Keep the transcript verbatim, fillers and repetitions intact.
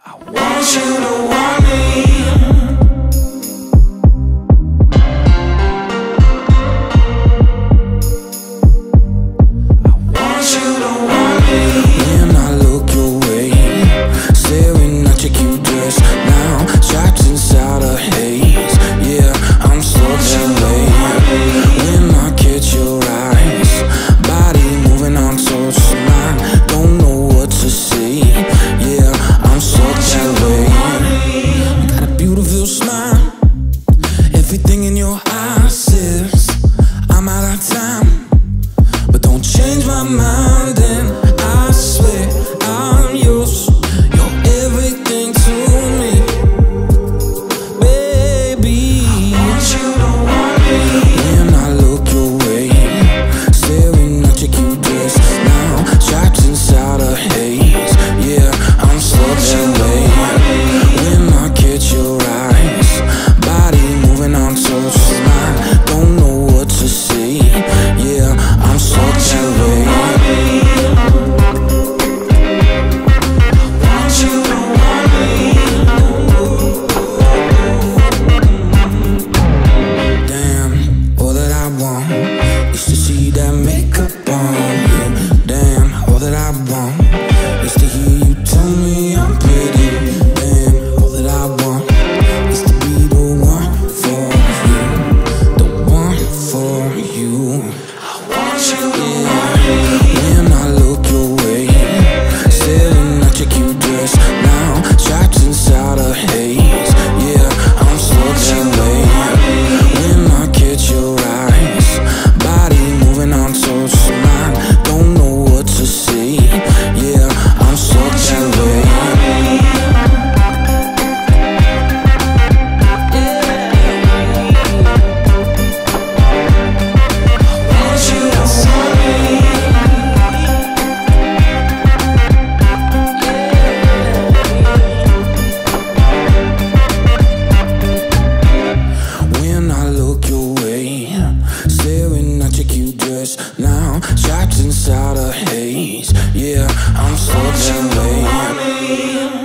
I want you to want me. I want you to want me. When I look your way, staring at your cute dress, now trapped inside a haze. Yeah, I'm so that way. When I catch your eyes, body moving on touch mine, don't know what to say. Yeah, I'm so that way. Got a beautiful smile, everything in your eyes says I'm out of time, but don't change my mind, and I swear I'm yours. You're everything to me, baby. I want you to want me. When I look your way, staring at your cute dress, now trapped inside a haze. Yeah, I'm so that way. When I catch your eyes, body moving on touch mine, don't know what to say. Yeah, I'm so that way. I want you to want me. Damn, all that I want is to see that makeup on you. Damn, all that I want is to hear you tell me I'm pretty. Damn, all that I want is to be the one for you, the one for you. I want you to want me. When I look your way, staring at your cute dress, now trapped inside a haze. Yeah, I'm so that way. When I catch your eyes, body moving on touch mine, don't know what to say. Yeah, I'm so that way. I want you to want me. When I look your way, staring at your cute dress, now trapped inside a haze. Yeah, I'm so that way. Want me.